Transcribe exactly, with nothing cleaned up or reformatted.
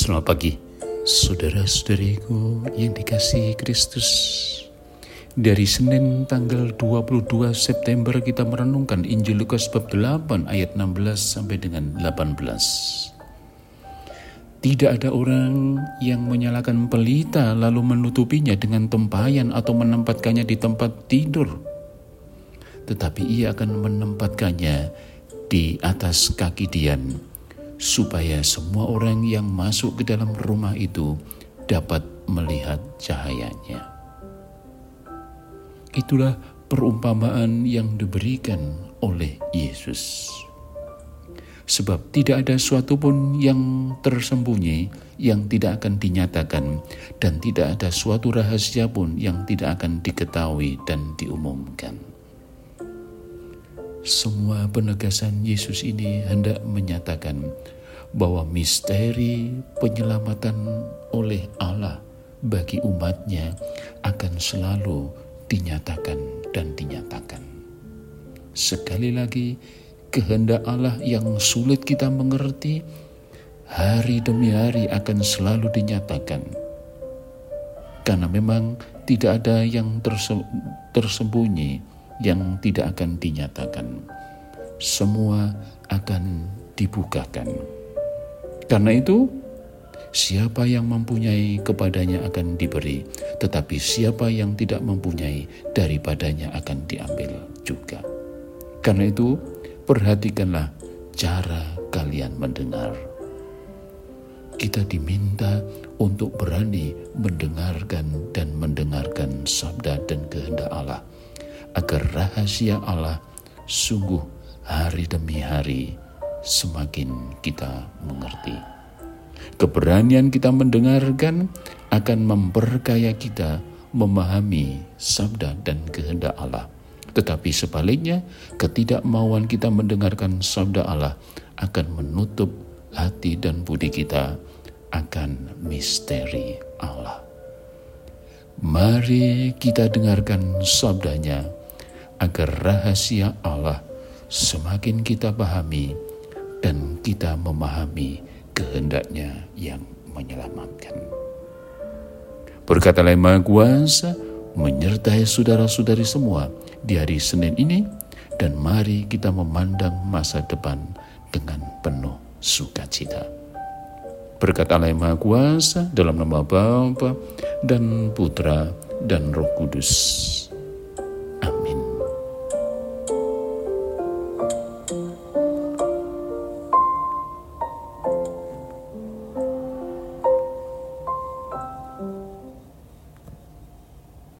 Selamat pagi, saudara-saudariku yang dikasihi Kristus. Dari Senin tanggal dua puluh dua September kita merenungkan Injil Lukas bab delapan ayat enam belas sampai dengan delapan belas. Tidak ada orang yang menyalakan pelita lalu menutupinya dengan tempayan atau menempatkannya di tempat tidur. Tetapi ia akan menempatkannya di atas kaki dian, supaya semua orang yang masuk ke dalam rumah itu dapat melihat cahayanya. Itulah perumpamaan yang diberikan oleh Yesus. Sebab tidak ada suatu pun yang tersembunyi yang tidak akan dinyatakan, dan tidak ada suatu rahasia pun yang tidak akan diketahui dan diumumkan. Semua penegasan Yesus ini hendak menyatakan bahwa misteri penyelamatan oleh Allah bagi umatnya akan selalu dinyatakan dan dinyatakan. Sekali lagi, kehendak Allah yang sulit kita mengerti, hari demi hari akan selalu dinyatakan. Karena memang tidak ada yang tersembunyi yang tidak akan dinyatakan. Semua akan dibukakan. Karena itu, siapa yang mempunyai kepadanya akan diberi, tetapi siapa yang tidak mempunyai daripadanya akan diambil juga. Karena itu, perhatikanlah cara kalian mendengar. Kita diminta untuk berani mendengarkan dan mendengarkan sabda dan kehendak Allah, agar rahasia Allah sungguh hari demi hari semakin kita mengerti. Keberanian kita mendengarkan akan memperkaya kita memahami sabda dan kehendak Allah. Tetapi sebaliknya, ketidakmauan kita mendengarkan sabda Allah akan menutup hati dan budi kita akan misteri Allah. Mari kita dengarkan sabdanya, agar rahasia Allah semakin kita pahami dan kita memahami kehendaknya yang menyelamatkan. Berkat Allah yang Maha Kuasa menyertai saudara-saudari semua di hari Senin ini, dan mari kita memandang masa depan dengan penuh sukacita. Berkat Allah yang Maha Kuasa, dalam nama Bapa dan Putra dan Roh Kudus.